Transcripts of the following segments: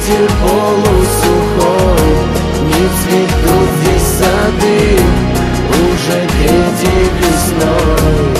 ветер полусухой, не цветут здесь сады, уже третьей весной.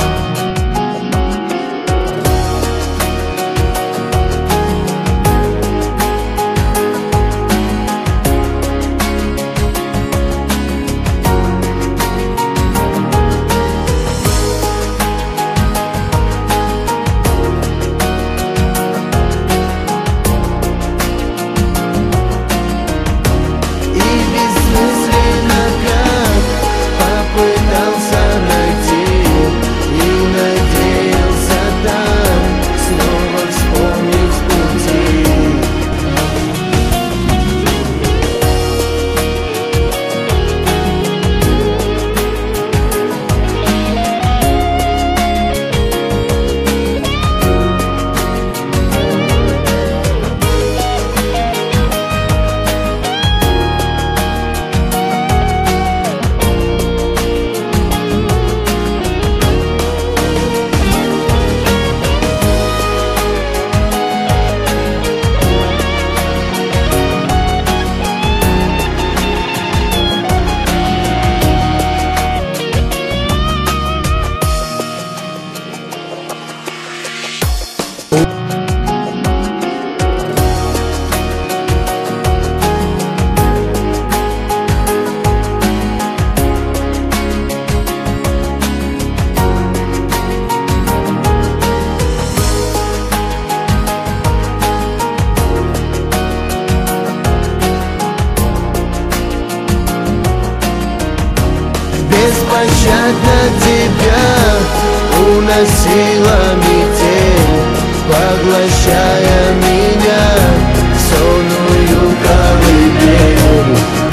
Беспощадно тебя уносила метель, поглощая меня в сонную колыбель.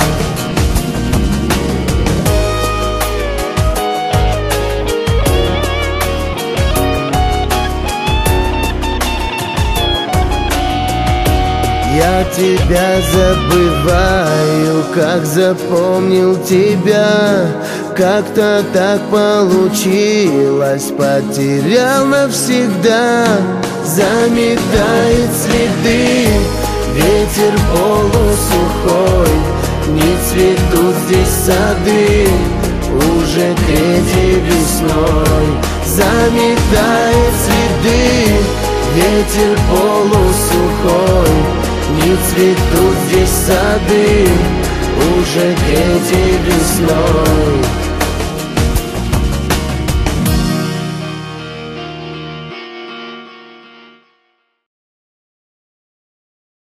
Я тебя забываю, как запомнил тебя. Как-то так получилось, потерял навсегда. Заметает следы ветер полусухой, не цветут здесь сады, уже третьей весной. Заметает следы ветер полусухой, не цветут здесь сады, уже третьей весной.